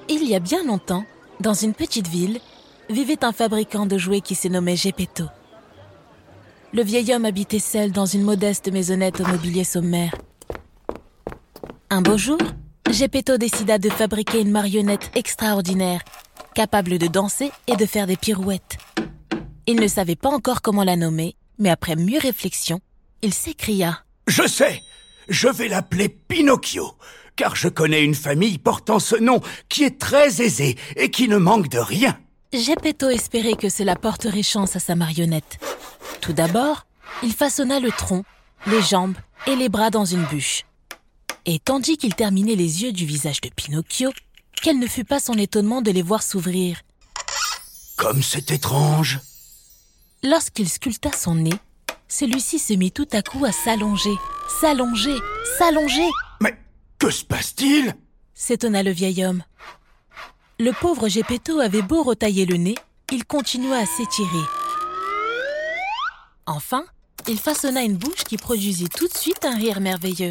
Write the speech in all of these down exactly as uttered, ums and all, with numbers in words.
Il y a bien longtemps, dans une petite ville, vivait un fabricant de jouets qui se nommait Geppetto. Le vieil homme habitait seul dans une modeste maisonnette au mobilier sommaire. Un beau jour, Geppetto décida de fabriquer une marionnette extraordinaire, capable de danser et de faire des pirouettes. Il ne savait pas encore comment la nommer, mais après mûre réflexion, il s'écria « Je sais! Je vais l'appeler Pinocchio, car je connais une famille portant ce nom qui est très aisée et qui ne manque de rien. » Geppetto espérait que cela porterait chance à sa marionnette. Tout d'abord, il façonna le tronc, les jambes et les bras dans une bûche. Et tandis qu'il terminait les yeux du visage de Pinocchio, quel ne fut pas son étonnement de les voir s'ouvrir. Comme c'est étrange! Lorsqu'il sculpta son nez, celui-ci se mit tout à coup à s'allonger, s'allonger, s'allonger. Mais que se passe-t-il? S'étonna le vieil homme. Le pauvre Geppetto avait beau retailler le nez, il continua à s'étirer. Enfin, il façonna une bouche qui produisit tout de suite un rire merveilleux.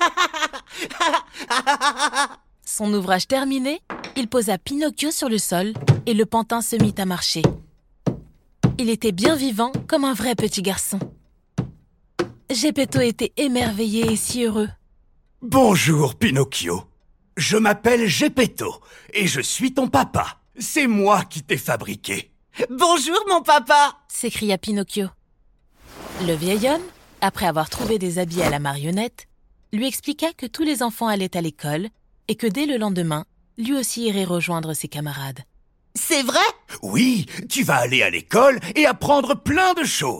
Son ouvrage terminé, il posa Pinocchio sur le sol et le pantin se mit à marcher. Il était bien vivant comme un vrai petit garçon. Geppetto était émerveillé et si heureux. « Bonjour, Pinocchio. Je m'appelle Geppetto et je suis ton papa. C'est moi qui t'ai fabriqué. »« Bonjour, mon papa !» s'écria Pinocchio. Le vieil homme, après avoir trouvé des habits à la marionnette, lui expliqua que tous les enfants allaient à l'école et que dès le lendemain, lui aussi irait rejoindre ses camarades. « C'est vrai ?»« Oui, tu vas aller à l'école et apprendre plein de choses. »